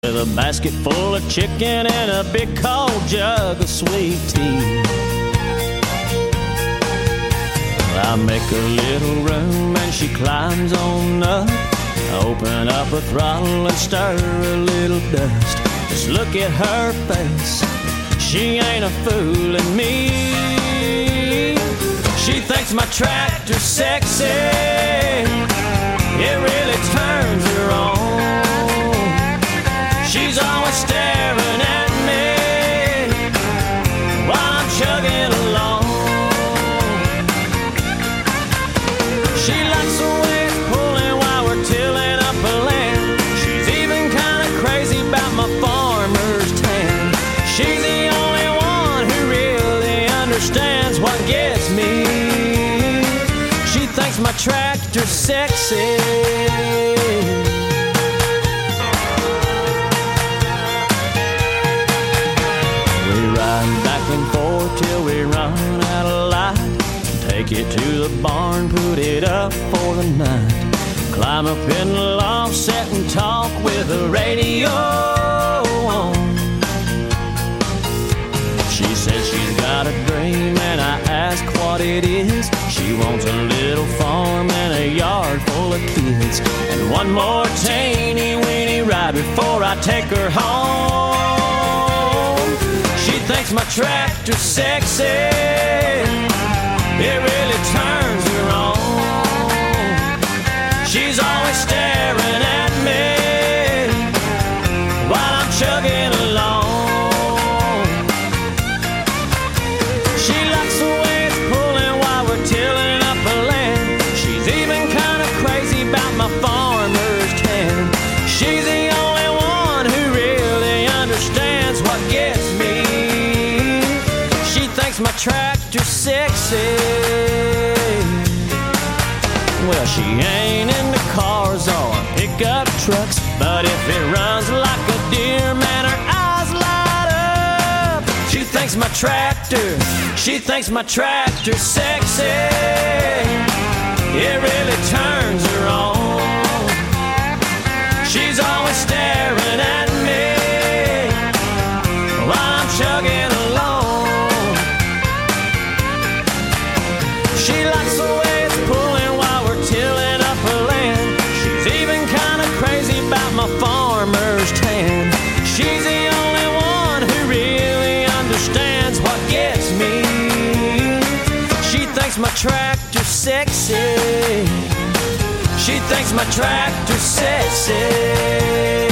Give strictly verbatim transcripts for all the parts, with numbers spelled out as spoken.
With a basket full of chicken and a big cold jug of sweet tea. I make a little room and she climbs on up. I open up her throttle and stir a little dust. Just look at her face, she ain't a fooling me. She thinks my tractor's sexy, it really turns her on. She's always staring at me while I'm chugging along. She likes the way it's pulling while we're tilling up a land. She's even kind of crazy about my farmer's tan. She's the only one who really understands what gets me. She thinks my tractor's sexy. Till we run out of light. Take it to the barn, put it up for the night. Climb up in the loft, sit and talk with the radio on. She says she's got a dream and I ask what it is. She wants a little farm and a yard full of kids, and one more teeny weeny ride before I take her home. She thinks my tractor's sexy, it really turns her on. She's always staring at me while I'm chugging along. She likes the way it's pulling while we're tilling up a land. She's even kind of crazy about my farmer's tan. She's the only one who really understands what gets me. My tractor's sexy. Well, she ain't into cars or pickup trucks, but if it runs like a deer, man, her eyes light up. She thinks my tractor, she thinks my tractor's sexy. It really turns her on. She's always staring at me while I'm chugging along. She likes the way it's pulling while we're tilling up her land. She's even kind of crazy about my farmer's tan. She's the only one who really understands what gets me. She thinks my tractor's sexy. She thinks my tractor's sexy.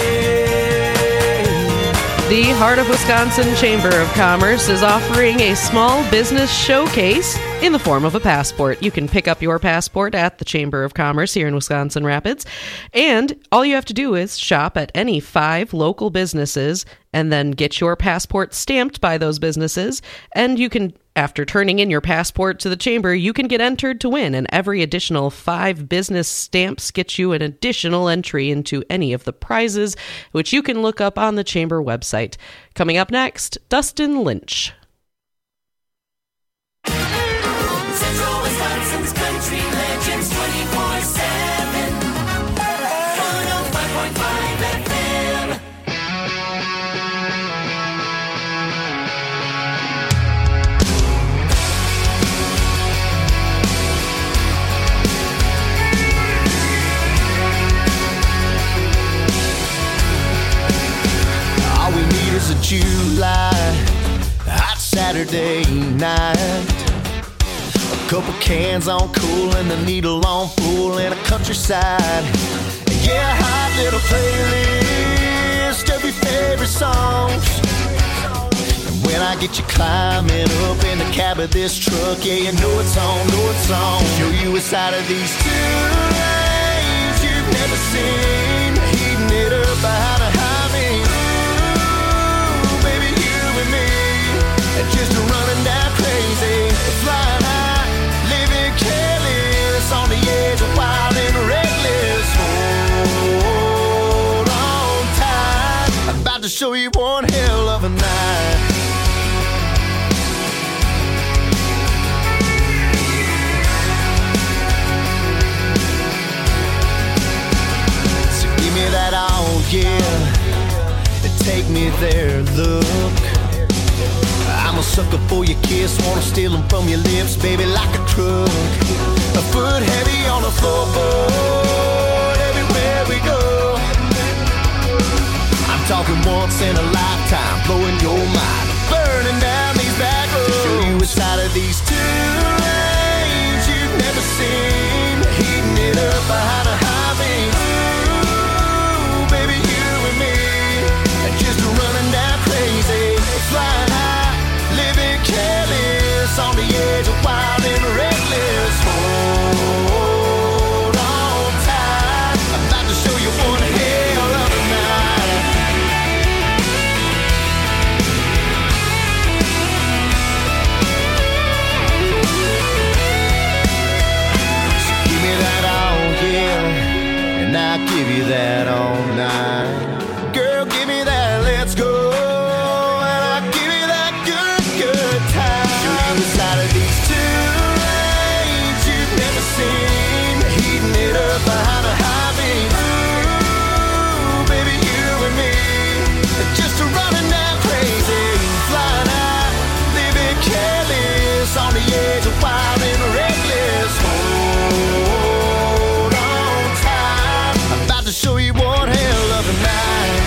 The Heart of Wisconsin Chamber of Commerce is offering a small business showcase in the form of a passport. You can pick up your passport at the Chamber of Commerce here in Wisconsin Rapids, and all you have to do is shop at any five local businesses and then get your passport stamped by those businesses, and you can, after turning in your passport to the Chamber, you can get entered to win, and every additional five business stamps get you an additional entry into any of the prizes, which you can look up on the Chamber website. Coming up next, Dustin Lynch. Central Wisconsin's country legends twenty-four seven. one oh five point five F M. All we need is a July hot Saturday night. A couple cans on cool and the needle on full and a countryside. Yeah, a hot little playlist of your favorite songs. And when I get you climbing up in the cab of this truck, yeah, you know it's on, know it's on. Show you a side of these two lanes you've never seen. Heating it up behind a high beam. Ooh, baby, you and me, just running down crazy, flying high, living careless, on the edge of wild and reckless. Hold on tight, I'm about to show you one hell of a night. So give me that all, yeah. take me there, look. I'm a sucker for your kiss, wanna steal them from your lips, baby, like a crook. A foot heavy on the floorboard, everywhere we go. I'm talking once in a lifetime, blowing your mind, burning down these back roads. To show you a side of these two lanes you've never seen, heating it up behind a high beam. Ooh, baby, you and me, just running down crazy, flying high, living careless, on the edge of wild and reckless. Hold on tight, I'm about to show you one hell of a night. So give me that all, yeah, and I'll give you that all night. Girl, give me that, let's go. And I'll give you that good, good time. Show you the side of these two lanes you've never seen, heating it up behind a high beam. Ooh, baby, you and me, just a running down crazy, flying high, living careless, on the edge of wild and reckless. Hold on tight, I'm about to show you one hell of a night.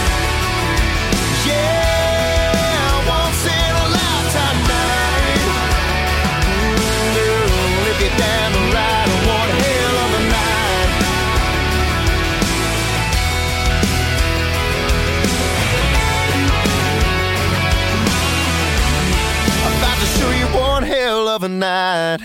Yeah, once in a lifetime night. Girl, if you're down the ride, one hell of a night. I'm about to show you one hell of a night.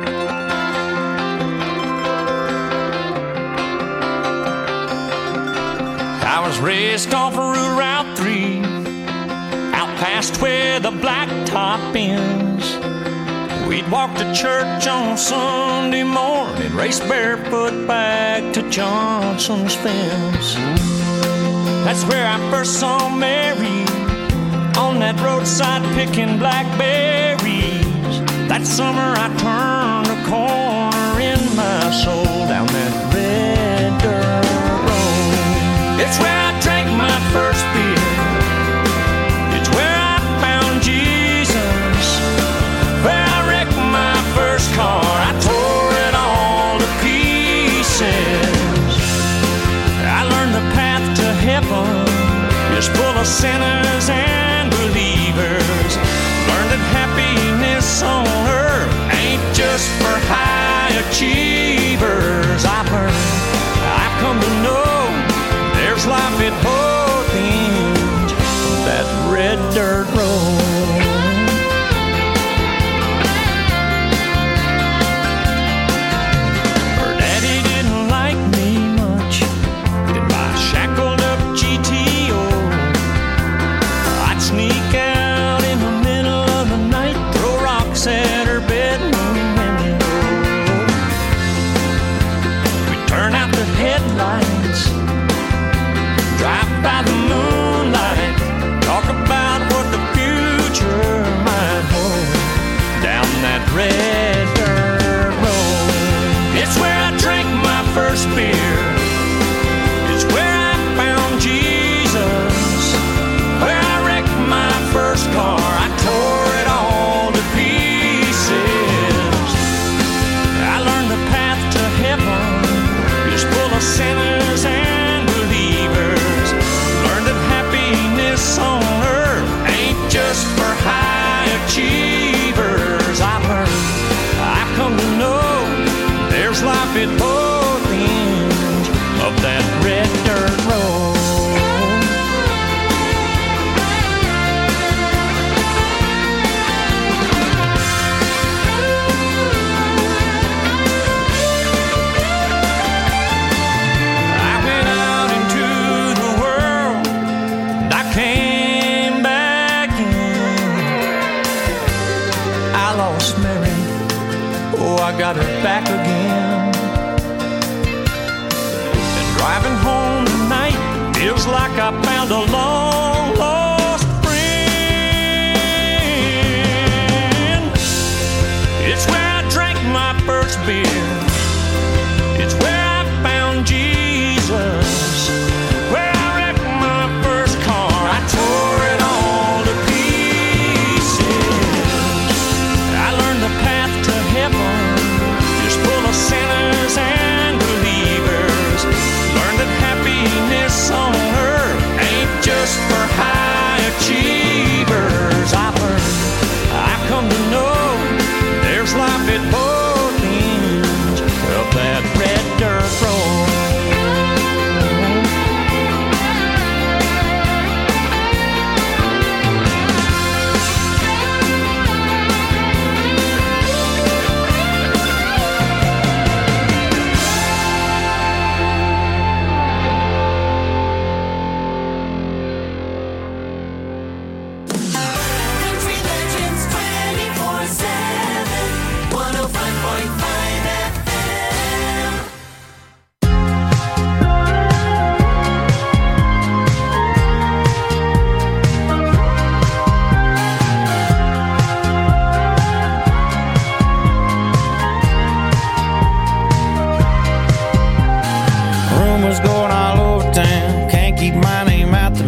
I was raised off of Route three, out past where the blacktop ends. We'd walk to church on Sunday morning, race barefoot back to Johnson's fence. That's where I first saw Mary, on that roadside picking blackberries. That summer I turned a corner in my soul, down that red dirt road. It's where I drank my first beer. It's where I found Jesus. Where I wrecked my first car. I tore it all to pieces. I learned the path to heaven is full of sinners and believers. Learned that happiness on earth ain't just for high achievers. I've learned, I've come to know, there's life at both ends of that red dirt road. Her daddy didn't like me much in my shackled up G T O. I'd sneak out in the middle of the night, throw rocks at her bedroom window. We'd turn out the headlights, drive by the moonlight, talk about what the future might hold, down that red dirt road. It's where I drank my first beer. It's where I found Jesus. Where I wrecked my first car. I tore it all to pieces. I learned the path to heaven is full of sinners and believers. Learned that happiness on earth ain't just for high achievers. I've learned, I've come to know, there's life at both ends of that red dirt road. I went out into the world, and I came back in. I lost Mary, oh, I got her back again. And driving home tonight feels like I found a long lost friend. It's where I drank my first beer. It's where I found Jesus. Where I wrecked my first car. I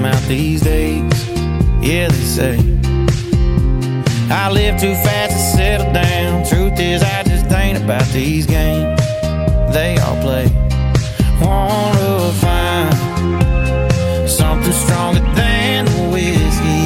them out these days. Yeah, they say I live too fast to settle down. Truth is, I just ain't about these games they all play. Wanna find something stronger than the whiskey.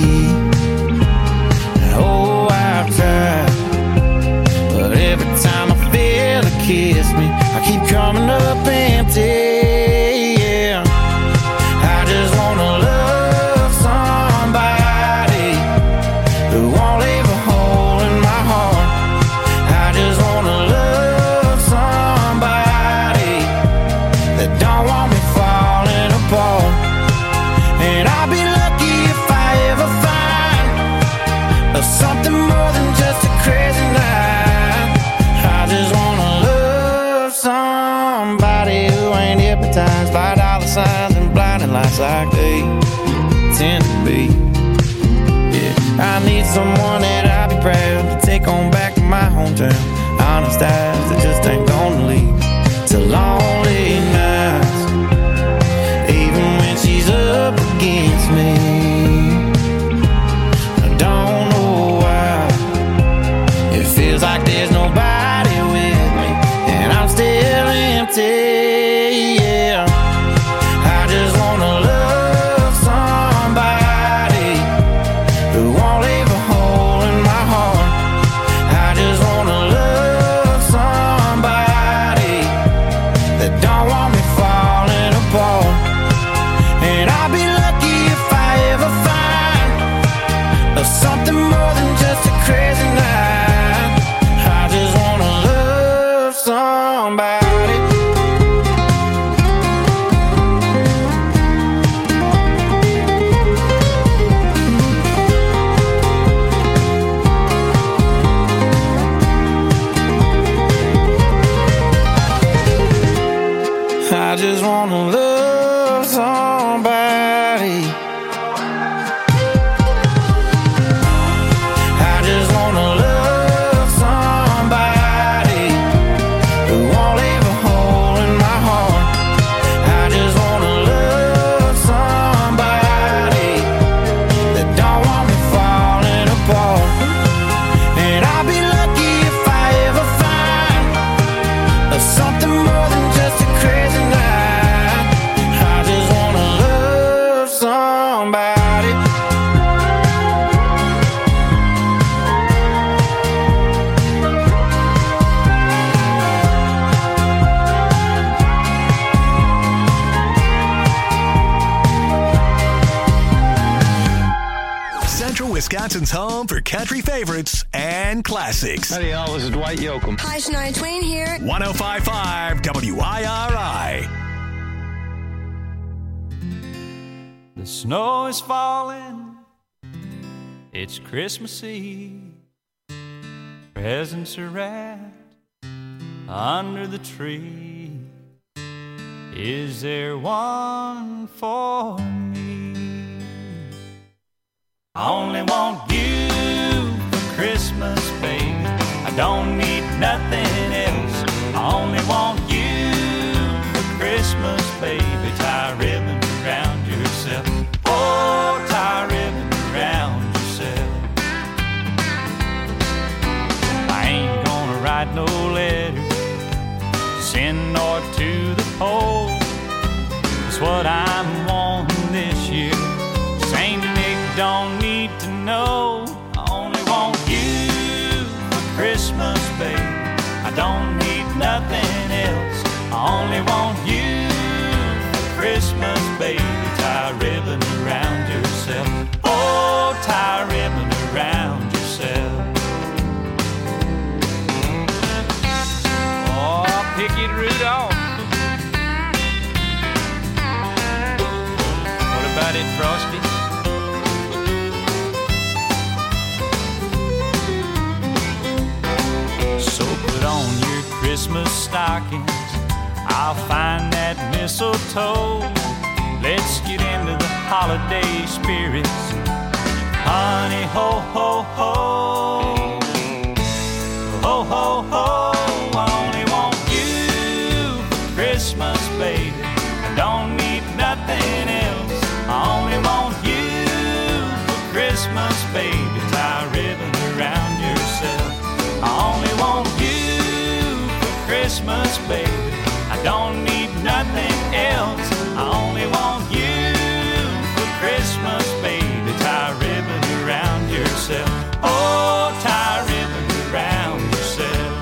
Oh, I've tried, but every time I feel it kiss me, I keep coming up empty. Yeah, I just wanna love somebody who won't leave a hole in my heart. I just wanna love somebody that don't want me falling apart. And I'll be lucky if I ever find something more than just a crazy night. I just wanna love somebody who ain't hypnotized by dollar signs and blinding lights like they tend to be. Yeah, I need someone that I'll be proud to take on back to my hometown. Honest eyes that just ain't gonna lead to lonely nights, even when she's up against me. I don't know why it feels like there's nobody with me, and I'm still empty. Yeah, I just wanna love somebody who won't leave a hole in my heart. I just wanna love somebody that don't want me falling apart. And I'll be lucky if I ever find something more than just a crazy night. I just wanna love somebody. I just wanna love somebody. I just wanna love somebody who won't leave a hole in my heart. I just wanna love somebody that don't want me falling apart. And I'll be lucky if I ever find something more than just a crazy night. I just wanna love somebody. Central Wisconsin's home for country favorites and classics. Howdy, y'all. This is Dwight Yoakam. Hi, Shania Twain here. one oh five point five W I R I. The snow is falling, it's Christmas Eve. Presents are wrapped under the tree. Is there one for me? I only want you for Christmas, baby. I don't need nothing else. I only want you for Christmas, baby. Tie a ribbon around yourself. Oh, tie a ribbon around yourself. I ain't gonna write no letter to send north to the pole. That's what I'm wanting this year. Saint Nick don't need to know. I only want you for Christmas, baby. I don't need nothing else. I only want you for Christmas, baby. Tie a ribbon around yourself. Oh, tie a ribbon around yourself. Oh, pick it, Rudolph. What about it, Frosty? So put on your Christmas stockings. I'll find that mistletoe. Let's get into the holiday spirits. Honey, ho, ho, ho. Ho, ho, ho. I only want you for Christmas, baby. I don't need nothing else. I only Christmas, baby. I don't need nothing else. I only want you for Christmas, baby. Tie a ribbon around yourself. Oh, tie a ribbon around yourself.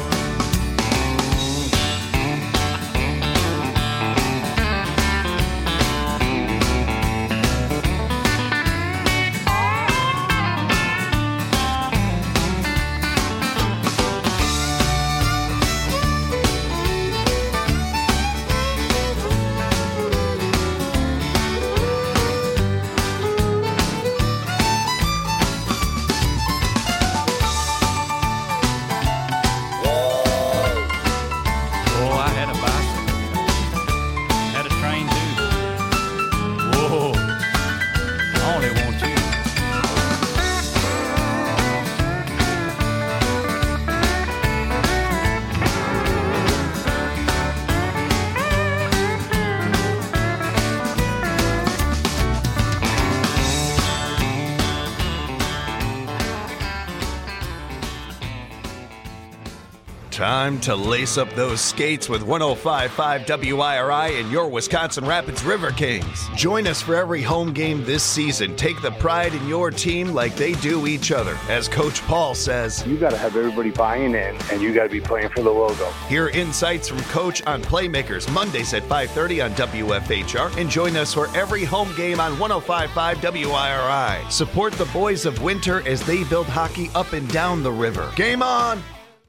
Time to lace up those skates with one oh five point five W I R I and your Wisconsin Rapids River Kings. Join us for every home game this season. Take the pride in your team like they do each other. As Coach Paul says, you got to have everybody buying in, and you got to be playing for the logo. Hear insights from Coach on Playmakers Mondays at five thirty on W F H R, and join us for every home game on one oh five point five W I R I. Support the boys of winter as they build hockey up and down the river. Game on!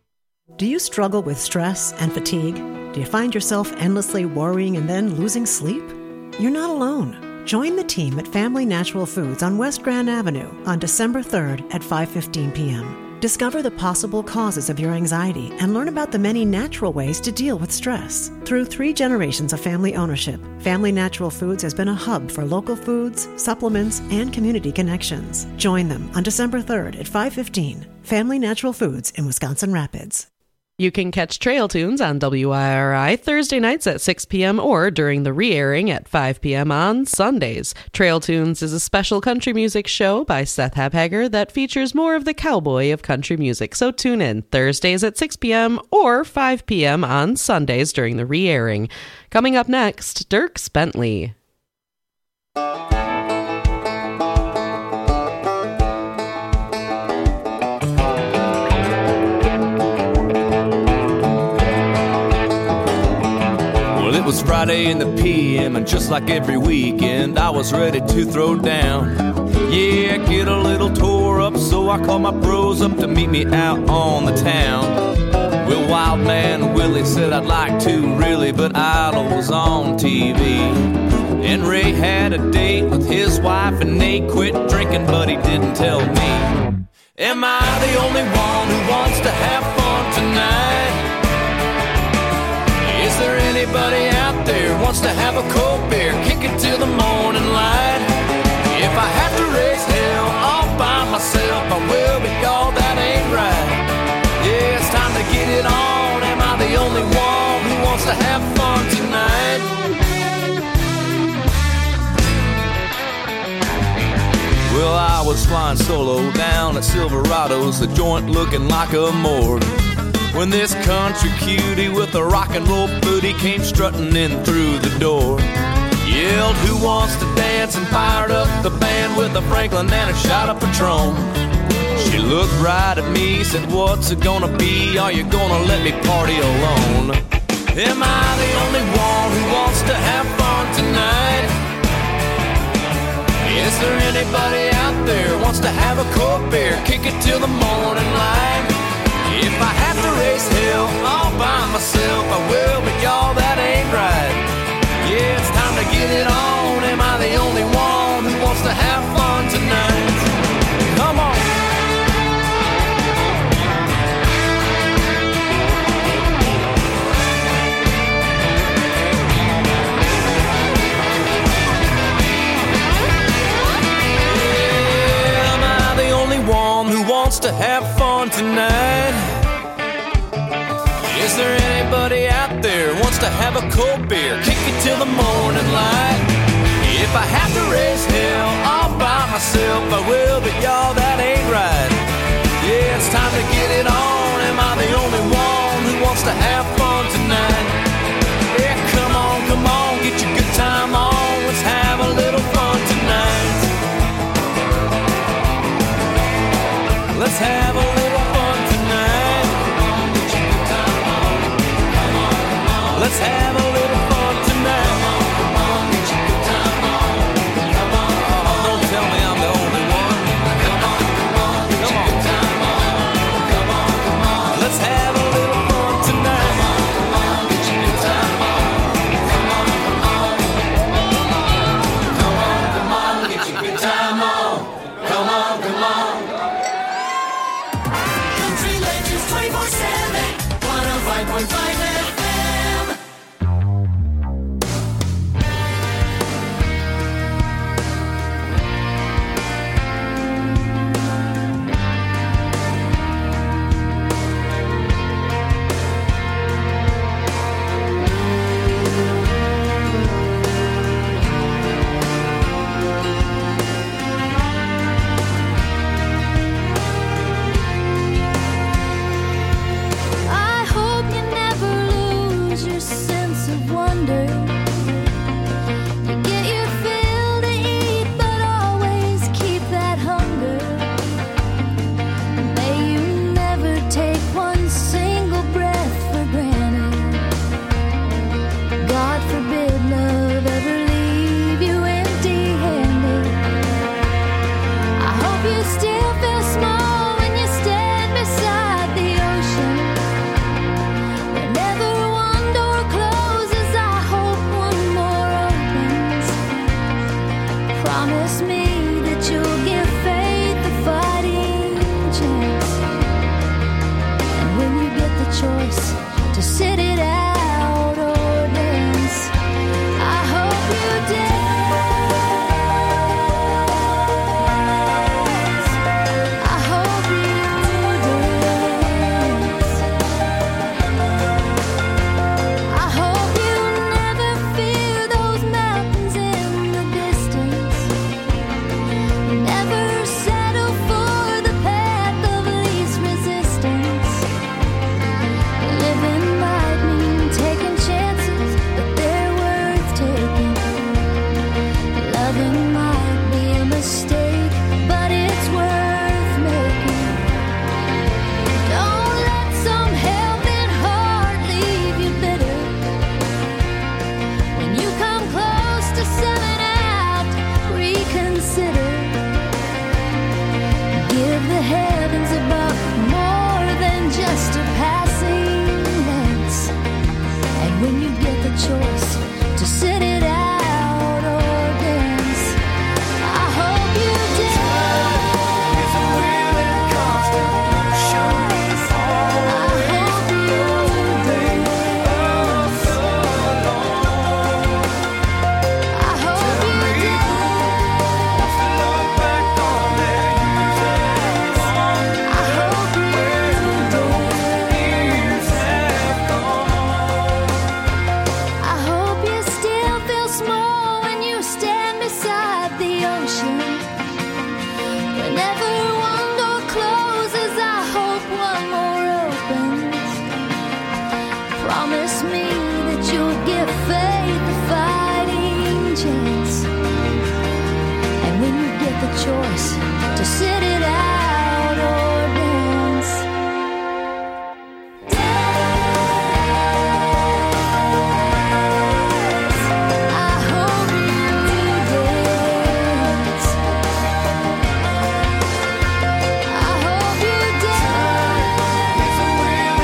Do you struggle with stress and fatigue? Do you find yourself endlessly worrying and then losing sleep? You're not alone. Join the team at Family Natural Foods on West Grand Avenue on December third at five fifteen p.m. Discover the possible causes of your anxiety and learn about the many natural ways to deal with stress. Through three generations of family ownership, Family Natural Foods has been a hub for local foods, supplements, and community connections. Join them on December third at five fifteen. Family Natural Foods in Wisconsin Rapids. You can catch Trail Tunes on W I R I Thursday nights at six p.m. or during the re-airing at five p.m. on Sundays. Trail Tunes is a special country music show by Seth Habhager that features more of the cowboy of country music. So tune in Thursdays at six p.m. or five p.m. on Sundays during the re-airing. Coming up next, Dierks Bentley. It was Friday in the P M, and just like every weekend, I was ready to throw down. Yeah, get a little tore up, so I called my bros up to meet me out on the town. Well, Wild Man Willie said I'd like to, really, but Idol was on T V. And Ray had a date with his wife, and Nate quit drinking, but he didn't tell me. Am I the only one who wants to have fun tonight? Is there anybody out there who wants to have a cold beer, kick it till the morning light? If I have to raise hell all by myself, I will, but y'all, that ain't right. Yeah, it's time to get it on. Am I the only one who wants to have fun tonight? Well, I was flying solo down at Silverado's, the joint looking like a morgue, when this country cutie with a rock and roll booty came strutting in through the door. Yelled, who wants to dance, and fired up the band with a Franklin and a shot of Patron. She looked right at me, said, what's it gonna be? Are you gonna let me party alone? Am I the only one who wants to have fun tonight? Is there anybody out there who wants to have a cold beer, kick it till the morning light? If I have to raise hell all by myself, I will, but y'all, that ain't right. Yeah, it's time to get it on. Am I the only one who wants to have fun tonight? Come on. Yeah, am I the only one who wants to have fun tonight? Is there anybody out there who wants to have a cold beer, kick it till the morning light? If I have to raise hell all by myself, I will, but y'all, that ain't right. Yeah, it's time to get it on. Am I the only one who wants to have fun tonight? Promise me that you'll give faith a fighting chance. And when you get the choice to sit it out or dance, I hope you dance. I hope you dance. I hope you never fear those mountains in the distance. Never settle for the path of least resistance. Living might mean taking chances, but they're worth taking. Loving might be a mistake, but it's worth making. Don't let some helping heart leave you bitter. When you come close to selling out, reconsider. Give the heavens above more than just a passing glance. And when you get the choice to sit it out or dance, I hope you dance. I hope you dance. I hope you dance. I hope you I hope you still feel small when you stand beside the ocean. Whenever one door closes, I hope one more opens. Promise me that you'll give faith a fighting chance. And when you get the choice to sit it out or dance, I hope you dance. I hope you dance. I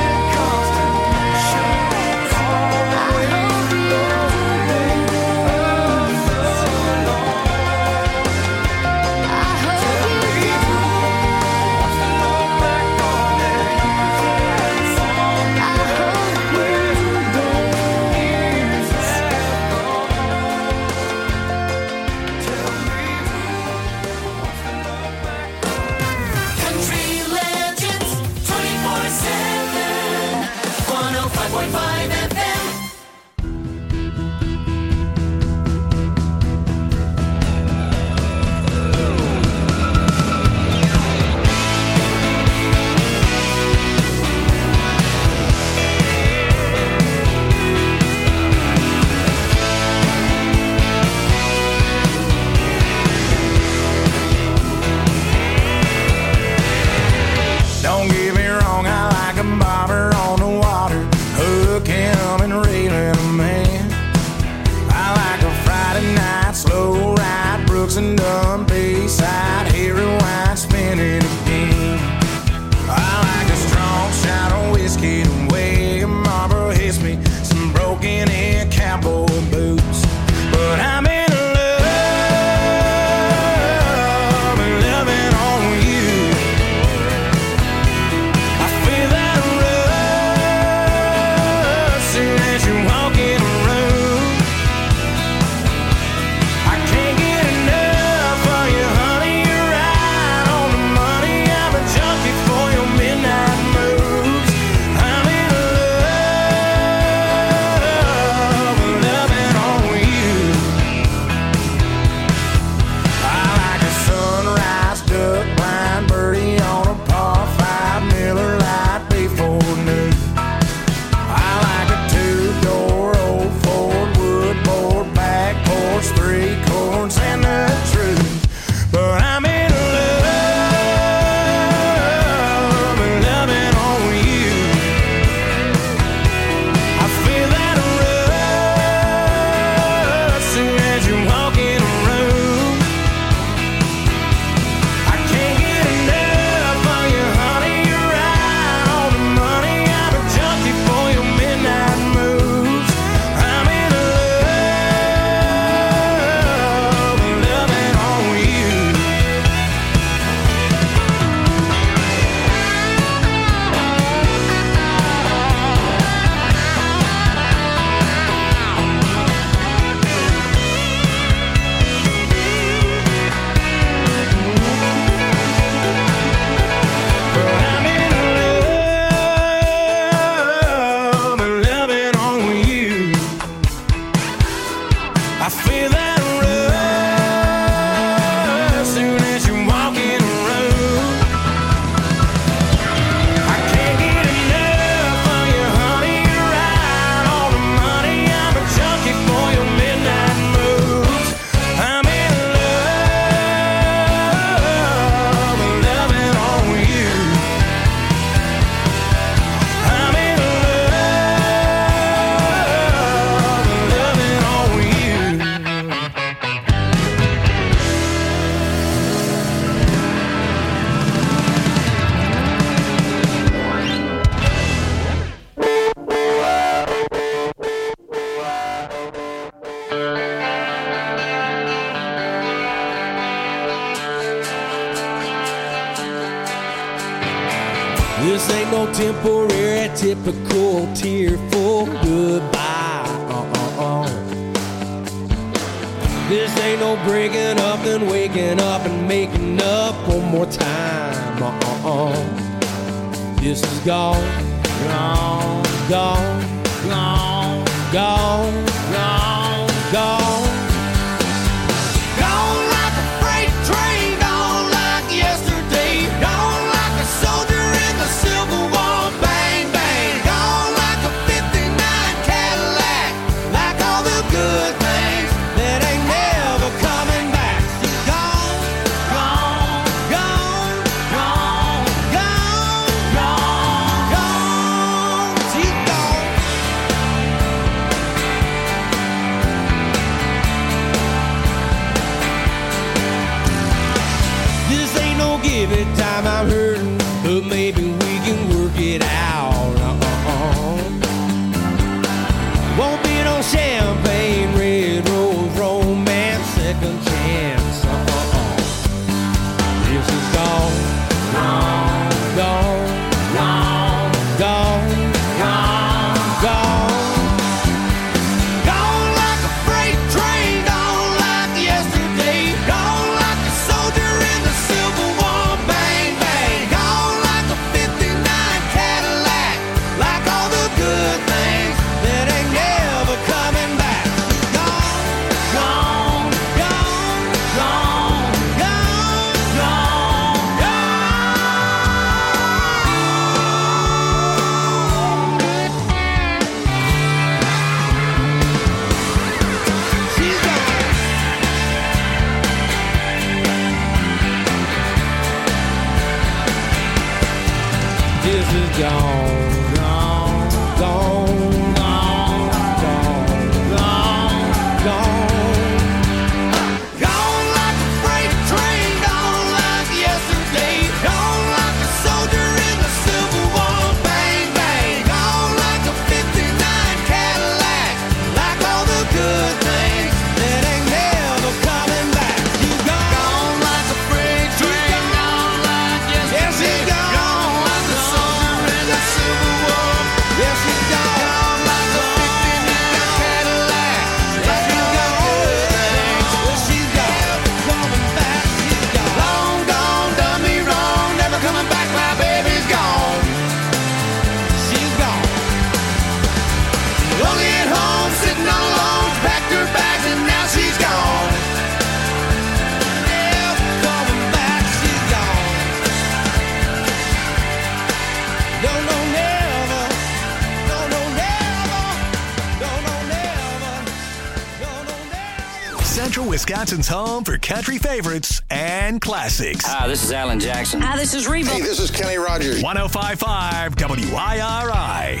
hope you Honey, This ain't no temporary, typical, tearful goodbye. Uh-uh-uh. This ain't no breaking up and waking up and making up one more time. Uh-uh-uh. This is gone, gone, gone, gone, gone, gone, gone. Gone like a freight train, gone like yesterday, gone like a soldier in the Civil War, bang, bang, gone like a fifty-nine Cadillac, like all the good things that ain't never coming back. She's gone, gone, gone, gone, gone, gone, gone. She's gone. This ain't no give it time, I'm hurting, but maybe we can work it out. Uh-uh-uh. Won't be no champagne, red rose, romance, second chance. Uh-uh-uh. This is gone, gone, gone, gone, gone, gone, gone. Gone like a freight train, gone like yesterday, gone like a soldier in the Civil War, bang, bang, gone like a fifty-nine Cadillac, like all the good things that ain't never coming back. Gone, gone, gone, gone, gone, gone, gone. She's gone. This is gone, gone, gone, gone, gone, gone, gone. Gone like a freight train, gone like yesterday, gone like a soldier in the Civil War, bang, bang, gone like a fifty-nine Cadillac, like all the good things that ain't never coming back. She's gone, gone like a freight train, gone like yesterday. Yeah, she's gone, gone like a soldier in the Civil War. Yeah, she's gone, gone like a fifty-nine Cadillac, like all the good things. Yeah, she's gone, coming back. She's gone, long gone, done me wrong, never coming back. My baby's gone. She's gone. Lonely at home, sitting all alone, packed her bags and now she's gone. Never coming back, she's gone. No, no, never. No, no, never. No, no, never. No, no, never. Central Wisconsin's home for country favorites and classics. Hi, this is Alan Jackson. Hi, this is Reba. Hey, this is Kenny Rogers. one oh five point five W I R I.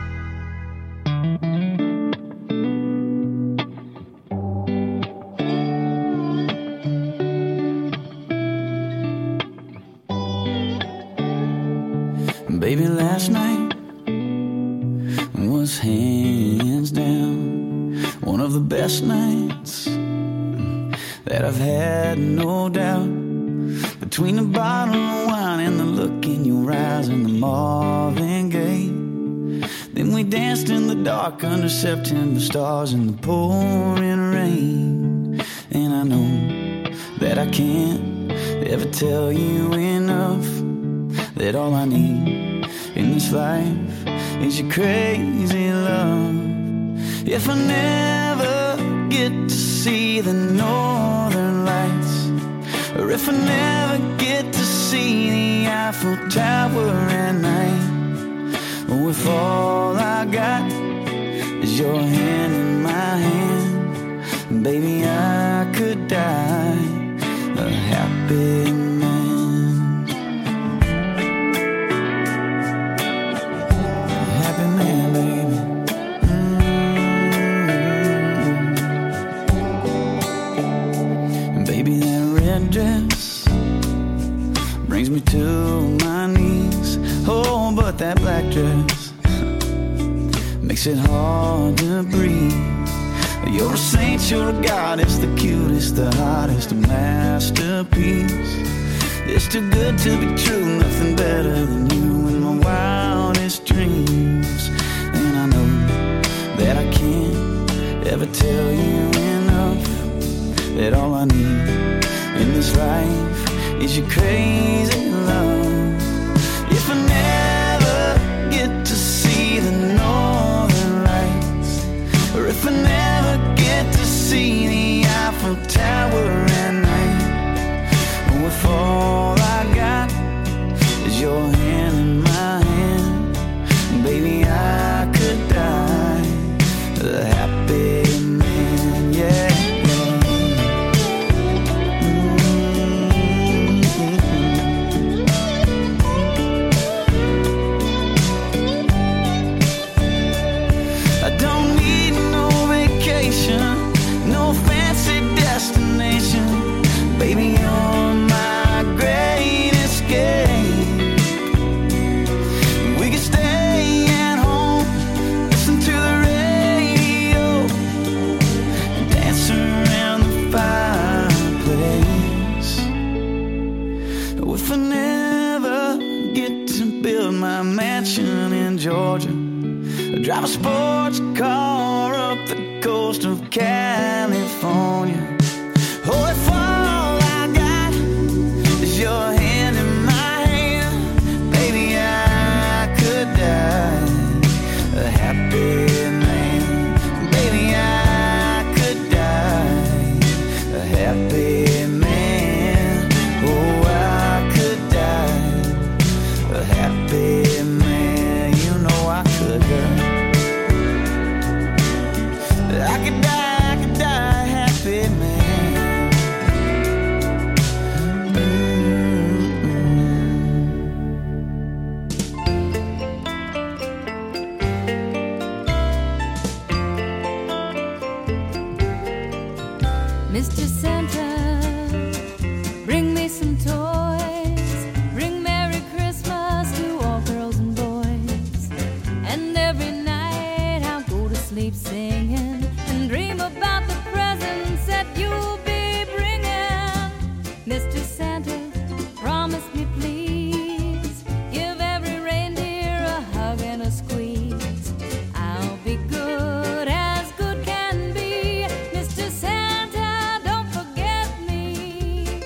Baby, last night was hands down one of the best nights that I've had, no doubt. Between the bottle of wine and the look in your eyes and the Marvin Gaye, then we danced in the dark under September stars in the pouring rain. And I know that I can't ever tell you enough that all I need in this life is your crazy love. If I never get to see the northern lights, or if I never get to see the Eiffel Tower at night, or if all I got is your hand in my hand, baby, I could die a happy man. Dress brings me to my knees. Oh, but that black dress makes it hard to breathe. You're a saint, you're a goddess, the cutest, the hottest, a masterpiece. It's too good to be true, nothing better than you in tell you enough that all I need in this life is your crazy love. If I never get to see the northern lights, or if I never get to see the Eiffel Tower at night, or if all I got is your hand in my hand, baby, I could die a happy man, yeah. No fancy destination, baby, you're my great escape. We could stay at home, listen to the radio, and dance around the fireplace. If I never get to build my mansion in Georgia, I drive a sports car up the coast of California. Oh, if all I got is your hand in my hand, baby, I could die a happy man. Baby, I could die a happy man. Oh, I could die a happy man. You know I could die. I could die, I could die happy, man. Mm-hmm. Mister Santa, bring me some toys. Bring Merry Christmas to all girls and boys. And every night I'll go to sleep singing, dream about the presents that you'll be bringing. Mister Santa, promise me please, give every reindeer a hug and a squeeze. I'll be good as good can be. Mister Santa, don't forget me.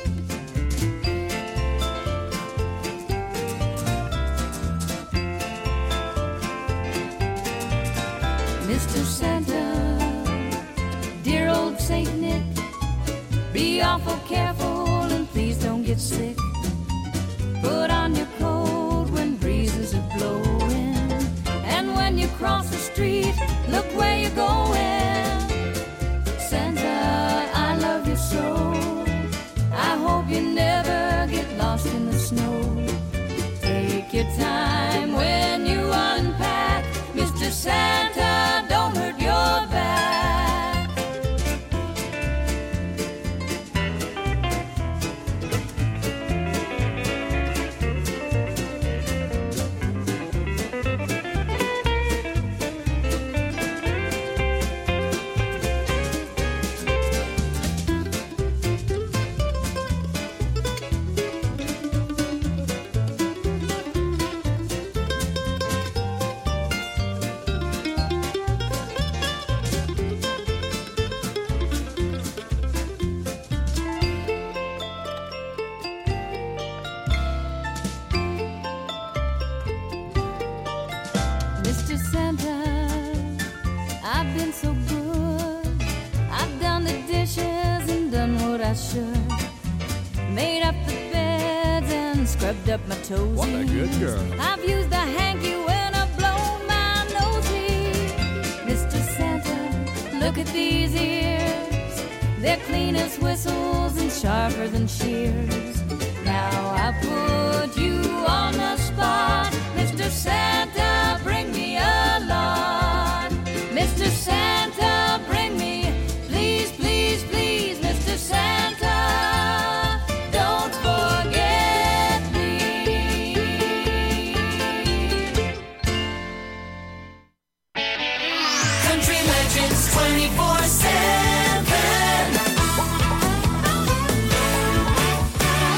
Mister Santa, dear old Saint Nick, be awful careful and please don't get sick. Put on your coat when breezes are blowing, and when you cross the street, look where you're going. Santa, I love you so. I hope you never get lost in the snow. Take your time when you unpack. Mister Santa, don't hurt your back. Mister Santa, I've been so good. I've done the dishes and done what I should. Made up the beds and scrubbed up my toesies. What a good girl. I've used the hanky when I blow my nosy. Mister Santa, look at these ears. They're clean as whistles and sharper than shears. Now I put you on the spot. Mister Santa, bring me a lot. Mister Santa, bring me, please, please, please, Mister Santa, don't forget me. Country Legends twenty-four seven.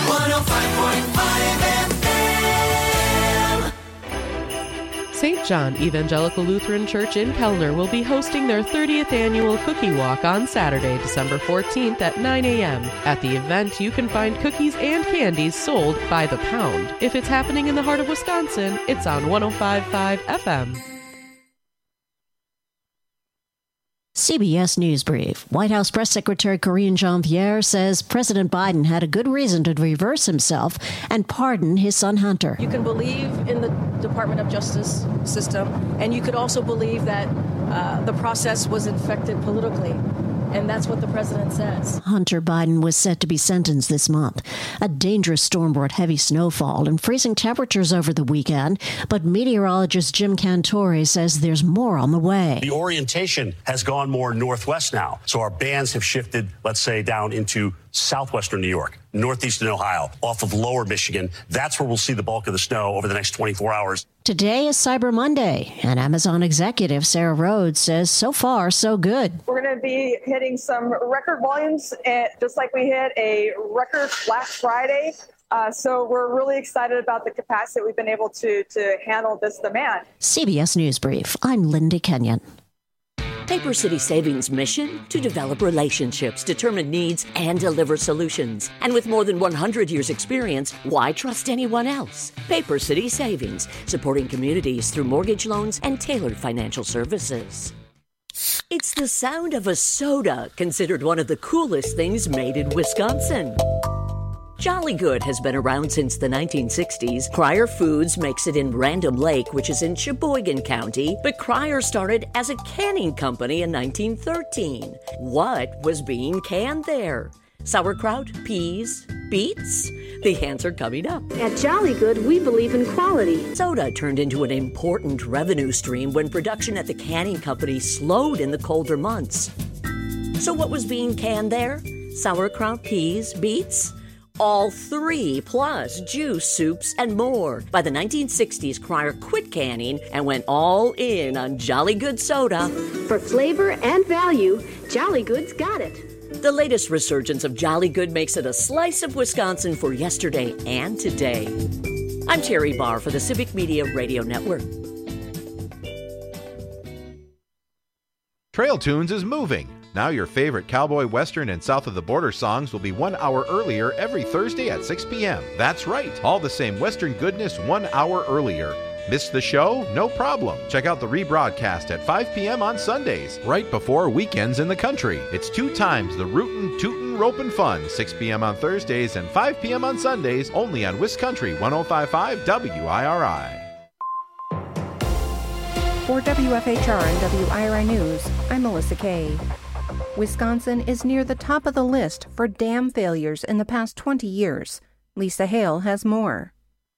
Saint John Evangelical Lutheran Church in Kellner will be hosting their thirtieth annual Cookie Walk on Saturday, December fourteenth at nine a.m. At the event, you can find cookies and candies sold by the pound. If it's happening in the heart of Wisconsin, it's on one oh five point five F M. C B S News Brief. White House Press Secretary Karine Jean-Pierre says President Biden had a good reason to reverse himself and pardon his son Hunter. You can believe in the Department of Justice system, and you could also believe that uh, the process was infected politically. And that's what the president says. Hunter Biden was set to be sentenced this month. A dangerous storm brought heavy snowfall and freezing temperatures over the weekend, but meteorologist Jim Cantore says there's more on the way. The orientation has gone more northwest now, so our bands have shifted, let's say, down into southwestern New York, northeastern Ohio, off of lower Michigan. That's where we'll see the bulk of the snow over the next twenty-four hours. Today is Cyber Monday, and Amazon executive Sarah Rhodes says so far, so good. We're going to be hitting some record volumes, and just like we hit a record Black Friday. Uh, so we're really excited about the capacity we've been able to, to handle this demand. C B S News Brief. I'm Linda Kenyon. Paper City Savings' mission? To develop relationships, determine needs, and deliver solutions. And with more than one hundred years experience, why trust anyone else? Paper City Savings, supporting communities through mortgage loans and tailored financial services. It's the sound of a soda, considered one of the coolest things made in Wisconsin. Jolly Good has been around since the nineteen sixties. Cryer Foods makes it in Random Lake, which is in Sheboygan County, but Cryer started as a canning company in nineteen thirteen. What was being canned there? Sauerkraut, peas, beets? The answer coming up. At Jolly Good, we believe in quality. Soda turned into an important revenue stream when production at the canning company slowed in the colder months. So what was being canned there? Sauerkraut, peas, beets? All three, plus juice, soups, and more. By the nineteen sixties, Cryer quit canning and went all in on Jolly Good soda. For flavor and value, Jolly Good's got it. The latest resurgence of Jolly Good makes it a slice of Wisconsin for yesterday and today. I'm Terry Barr for the Civic Media Radio Network. Trail Tunes is moving. Now your favorite cowboy, western, and south of the border songs will be one hour earlier every Thursday at six p.m. That's right, all the same western goodness one hour earlier. Missed the show? No problem. Check out the rebroadcast at five p.m. on Sundays, right before weekends in the country. It's two times the rootin', tootin', ropin' fun, six p.m. on Thursdays and five p.m. on Sundays, only on WisCountry one oh five point five W I R I. For W F H R and W I R I News, I'm Melissa Kay. Wisconsin is near the top of the list for dam failures in the past twenty years. Lisa Hale has more.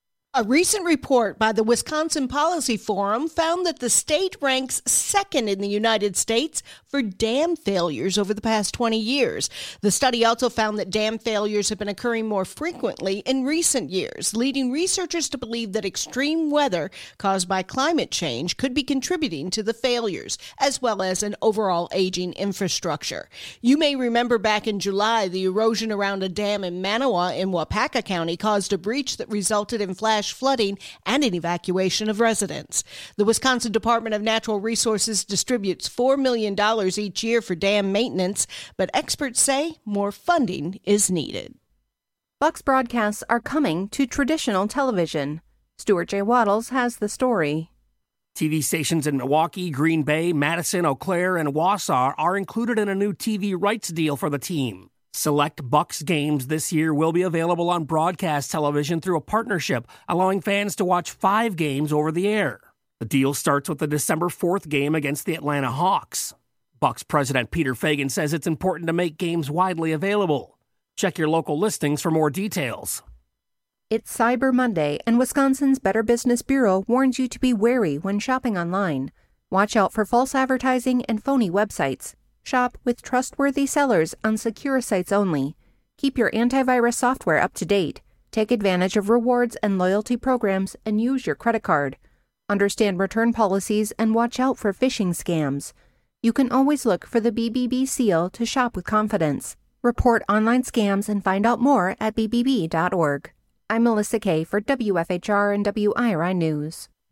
A recent report by the Wisconsin Policy Forum found that the state ranks second in the United States for dam failures over the past twenty years. The study also found that dam failures have been occurring more frequently in recent years, leading researchers to believe that extreme weather caused by climate change could be contributing to the failures, as well as an overall aging infrastructure. You may remember back in July, the erosion around a dam in Manawa in Wapaka County caused a breach that resulted in flash flooding and an evacuation of residents. The Wisconsin Department of Natural Resources distributes four million dollars each year for dam maintenance, but experts say more funding is needed. Bucks broadcasts are coming to traditional television. Stuart J. Waddles has the story. T V stations in Milwaukee, Green Bay, Madison, Eau Claire, and Wausau are included in a new T V rights deal for the team. Select Bucks games this year will be available on broadcast television through a partnership, allowing fans to watch five games over the air. The deal starts with the December fourth game against the Atlanta Hawks. Bucks president Peter Fagan says it's important to make games widely available. Check your local listings for more details. It's Cyber Monday, and Wisconsin's Better Business Bureau warns you to be wary when shopping online. Watch out for false advertising and phony websites. Shop with trustworthy sellers on secure sites only. Keep your antivirus software up to date. Take advantage of rewards and loyalty programs and use your credit card. Understand return policies and watch out for phishing scams. You can always look for the B B B seal to shop with confidence. Report online scams and find out more at b b b dot org. I'm Melissa Kay for W F H R and W I R I News.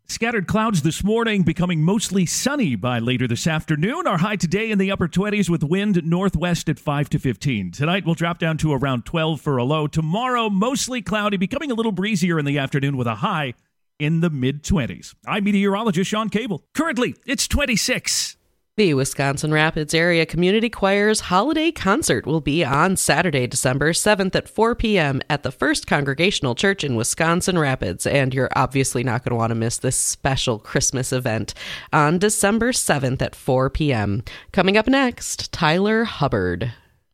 Scattered clouds this morning, becoming mostly sunny by later this afternoon. Our high today in the upper twenties with wind northwest at five to fifteen. Tonight we'll drop down to around twelve for a low. Tomorrow, mostly cloudy, becoming a little breezier in the afternoon with a high in the mid-twenties. I'm meteorologist Sean Cable. Currently, it's twenty-six. The Wisconsin Rapids Area Community Choir's holiday concert will be on Saturday, December seventh at four p.m. at the First Congregational Church in Wisconsin Rapids, and you're obviously not going to want to miss this special Christmas event on December seventh at four p.m. Coming up next, Tyler Hubbard.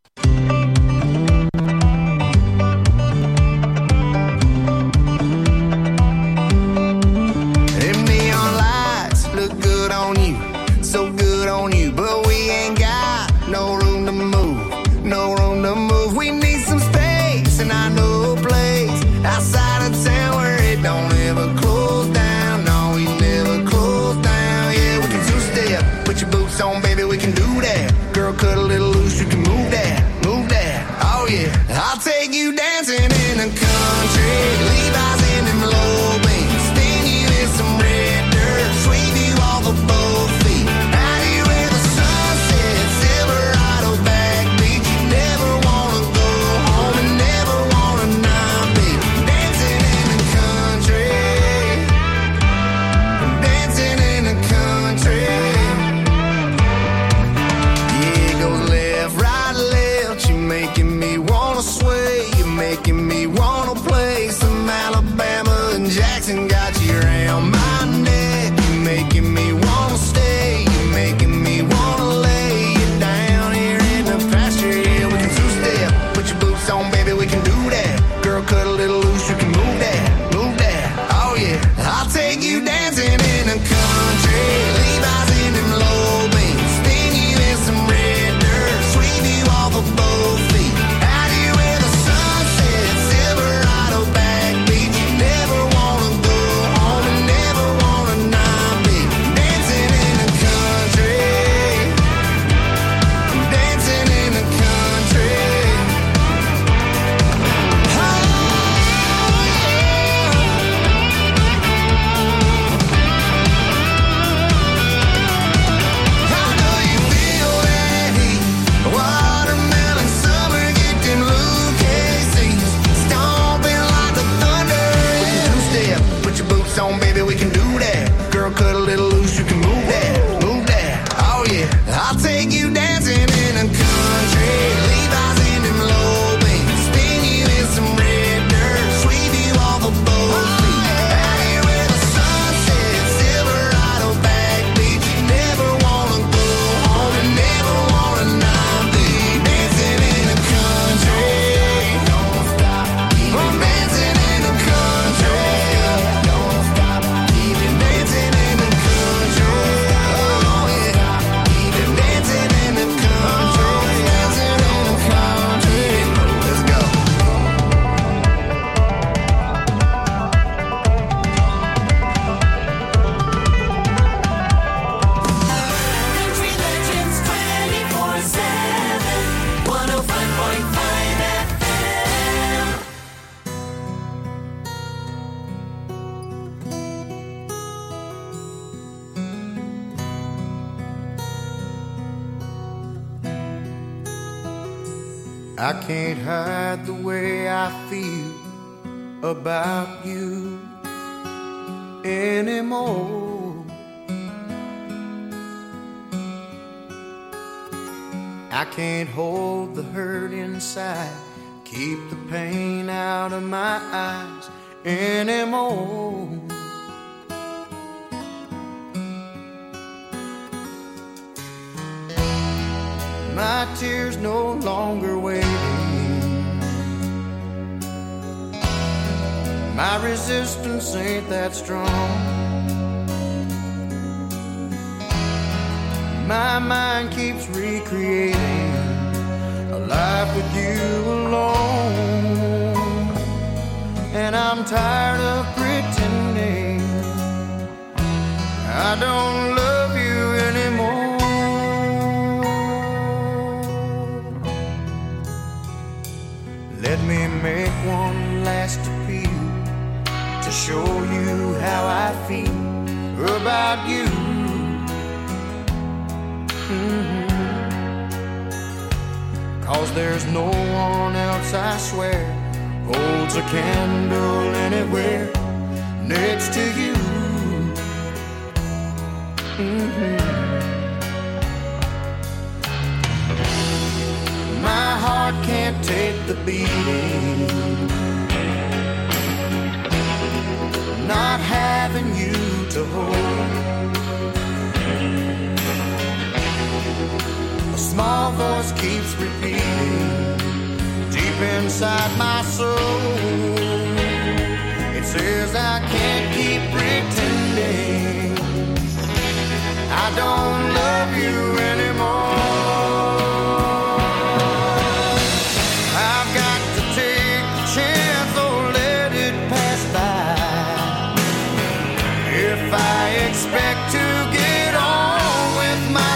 Them neon lights look good on you, so good on you, but we ain't got no room to move, no room to move. We need some space, and I know a place outside of town where it don't ever close down. No, we never close down. Yeah, we can two-step, put your boots on, baby, we can do that. Girl, cut a little loose, you can move that, move that. Oh yeah, I'll take you dancing in the country, Levi's in them low beams, spin you in some red dirt, sweep you off of both feet. Out here where the sun sets, Silverado back beach. You never wanna go home and never wanna not be dancing in the country, dancing in the country. Yeah, it goes left, right, left. You're making me wanna sway. You're making me wanna play some Alabama and Jackson. Got you around my neck. You're making me wanna stay. You're making me wanna lay you down here in the pasture. Yeah, we can two-step, put your boots on, baby, we can do that. Girl, cut a little loose, you can move that, move that. Oh yeah, I'll take you dancing in the country, Levi's in them low beams, spin you in some red dirt, sweep you off of both feet. Out here where the sun sets, Silverado back beach. You never wanna go home and never wanna not be dancing in the country, dancing in the country. How do you feel that heat? Watermelon summer, get them Lucas stomping like the thunder. We can two-step, put your boots on, baby, we can do that. Girl, cut a little loose, you can move that, move that. Oh yeah, I'll take you dancing in the country, Levi's in them low beams, spin you in some red dirt, sweep you off of both feet. Out here where the sun sets, Silverado back beach. You never wanna go home and never wanna not be dancing in the country. Don't stop, keep on dancing in the country. Don't stop, keep it dancing in the country. Oh yeah, keep it dancing in the country, dancing in the country. Let's go. Country Legends twenty-four seven, one oh five point five F M. I can't hide the way I feel about you anymore. I can't hold the hurt inside, keep the pain out of my eyes anymore. My tears no longer waiting. My resistance ain't that strong. My mind keeps recreating a life with you alone. And I'm tired of pretending I don't love you anymore. Let me make one last appeal to show you how I feel. about you. Mm-hmm. Cause there's no one else, I swear, holds a candle anywhere next to you. Mm-hmm. My heart can't take the beating, not having you to hold. A small voice keeps repeating deep inside my soul. It says I can't keep pretending I don't love you anymore. Expect to get on with my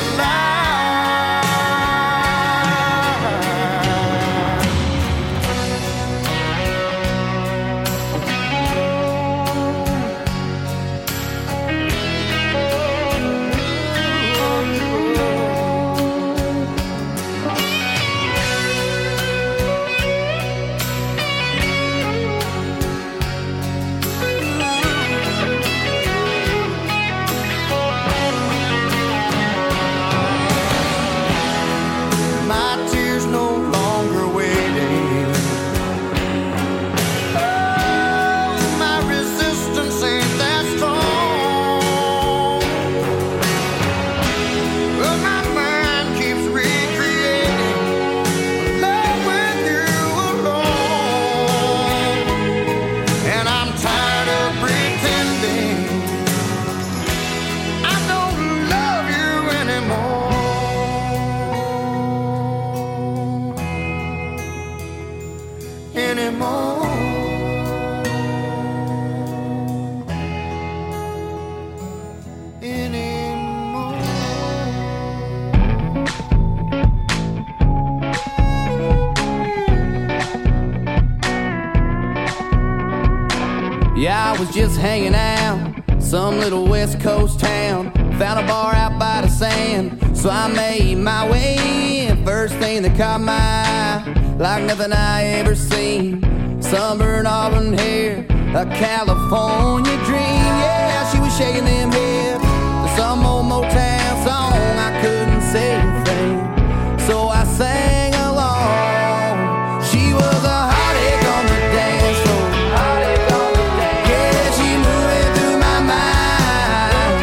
Yeah, I was just hanging out, some little West Coast town. Found a bar out by the sand, so I made my way in. First thing that caught my eye, like nothing I ever seen. Sunburned auburn hair, a California dream. Yeah, she was shaking them hips to some old Motown song. I couldn't say a thing, so I sang along. She was a hot egg on the dance floor. Hot egg on the dance. Yeah, she moving through my mind.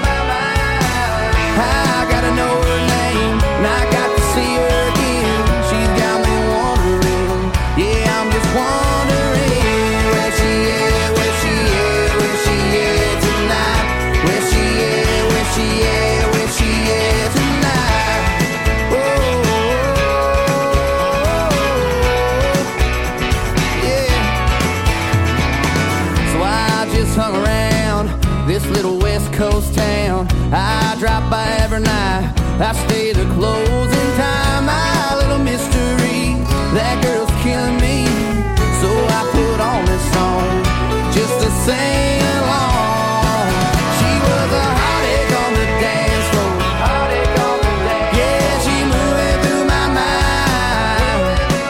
I gotta know her name, and I got to see her again. She's got me wondering. Yeah, I'm just wondering where she is, where she is, where she is tonight. Where she is, where she is, where she is tonight. Oh, yeah. So I just hung around this little West Coast town. I drop by every night, I stay the closing time. My little mystery, that girl's killing me. So I put on this song just to sing along. She was a hot egg on the dance floor. Hot egg on the dance. Yeah, she moving through my mind.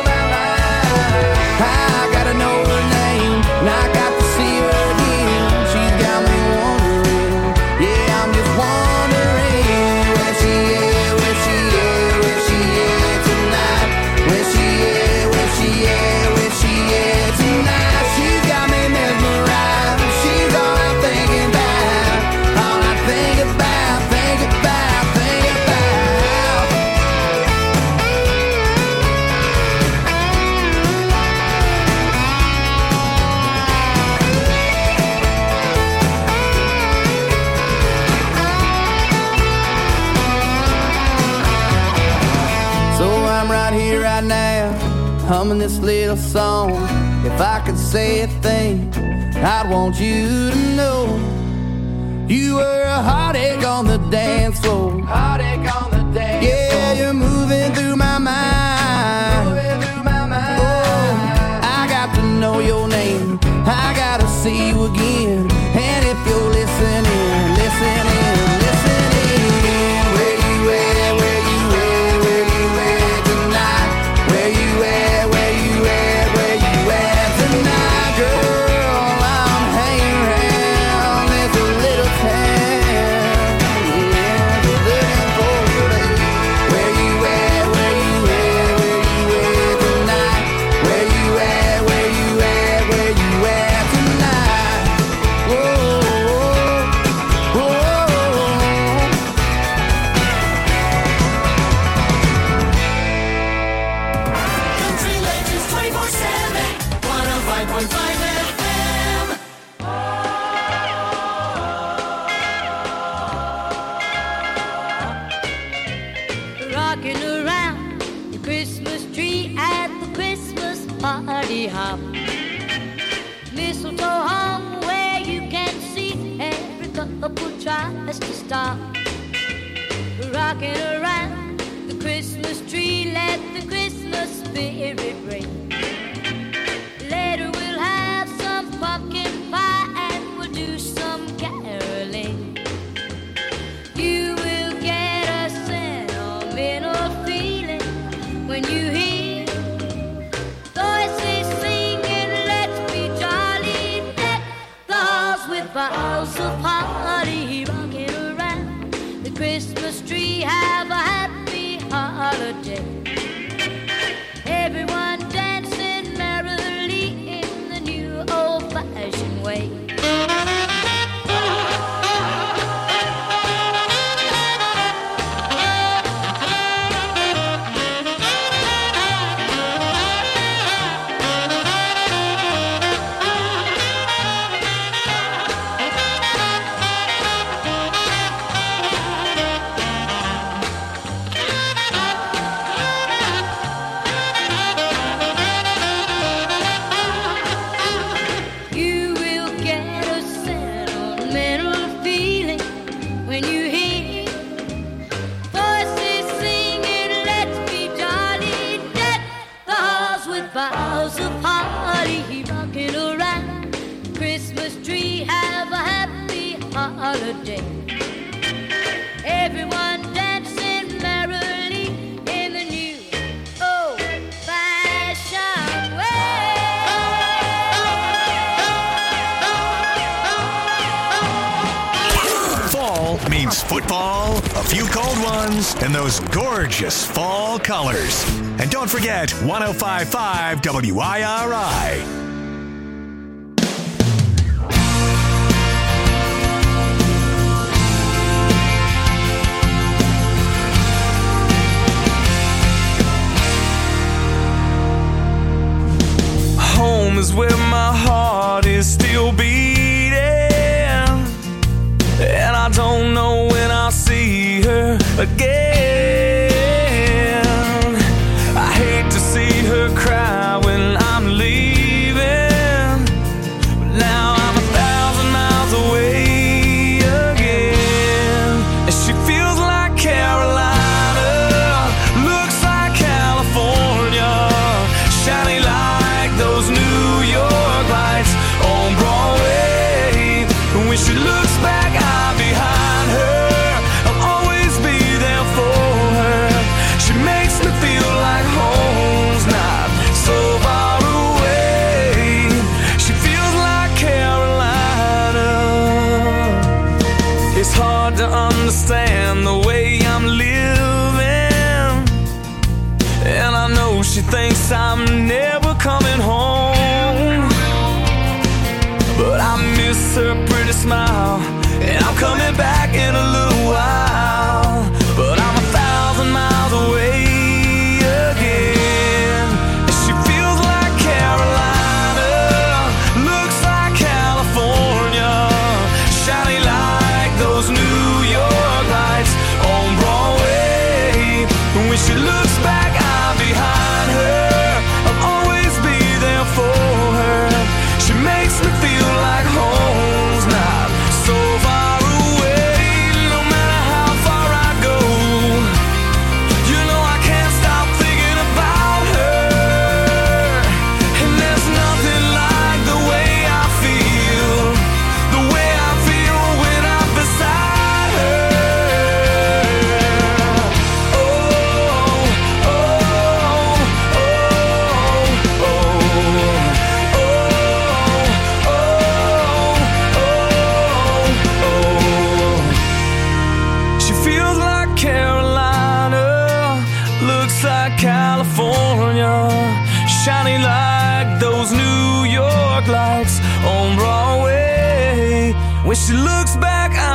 I gotta know her name, and I got to see her again. She's got me wondering. Yeah, I'm just wondering where she is, where she is, where she is tonight. Where she is, where she is, where she is tonight. She's got me mesmerized. She's all I'm thinking about. All I think about, think about, think about. So I'm right here, right now, humming this little song. If I could say a thing, I'd want you to know you were a hot egg on the dance floor. Hot egg on the dance floor. Yeah, you're moving through my mind. Moving through my mind. Oh, I got to know your name. I gotta see you again. And if you're listening, listen. five F M. Rocking around the Christmas tree at the Christmas party hop. Mistletoe hung where you can see every couple tries to stop. Rocking around the Christmas tree, let the Christmas spirit ring. Later we'll have some pumpkin pie and we'll do some caroling. You will get a sentimental feeling when you hear voices singing, let's be jolly, deck the halls with boughs of holly. Rocking around the Christmas tree, have a happy holiday. Everyone dancing merrily in the new old-fashioned way. You will get a sentimental feeling when you hear voices singing, let's be jolly, deck the halls with boughs of holly. Rocking around the Christmas tree, have a happy holiday. Everyone dancing merrily in the new old-fashioned Fall means football, a few cold ones, and those gorgeous fall colors. And don't forget one oh five point five W I R I. Home is where my heart is still beating, and I don't know when I'll see her again. I hate to see her cry when I'm leaving, but now I'm a thousand miles away again. And she feels like Carolina, looks like California, shining like those New York lights on Broadway. And when she looks back, I'm behind her. I'll always be there for her. She makes me feel like home's not so far away. She feels like Carolina. It's hard to understand the way I'm living, and I know she thinks I'm never coming home, but I miss her pretty smile, and I'm coming back in a little while. But I'm a thousand miles away again, and she feels like Carolina, looks like California, shining like those New York lights on Broadway. And when she looks back, I'm behind her. I'll always be there for her. She makes me feel like home's not so far away. No matter how far I go, you know I can't stop thinking about her. And there's nothing like the way I feel, the way I feel when I'm beside her. Oh, oh, oh, oh, oh. She feels like Carolina, looks like California, shining like those New York lights on Broadway. When she looks back,